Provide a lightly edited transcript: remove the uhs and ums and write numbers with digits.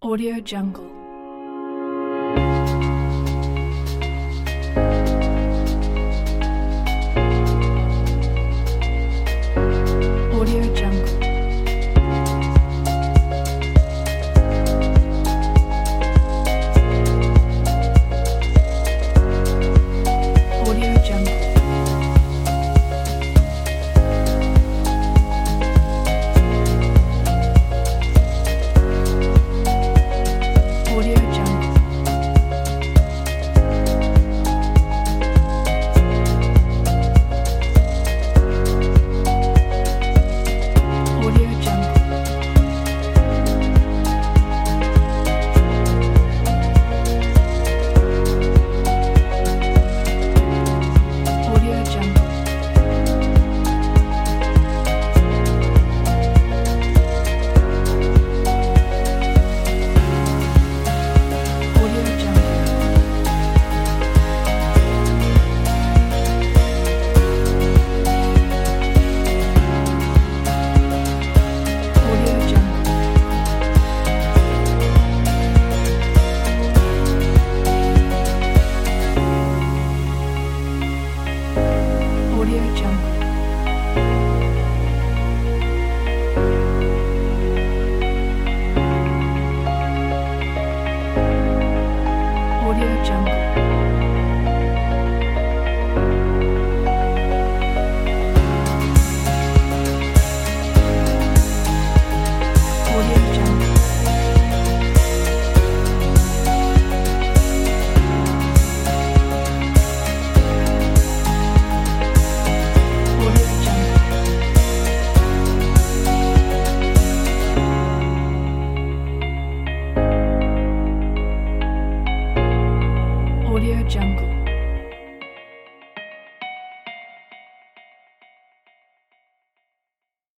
Audio Jungle. Audio Jungle. Audio Jungle. Audio Jungle. Audio Jungle. Audio Jungle. Audio Jungle. Audio Jungle. Audio Jungle. Audio Jungle. Audio Jungle. Audio Jungle. Audio Jungle.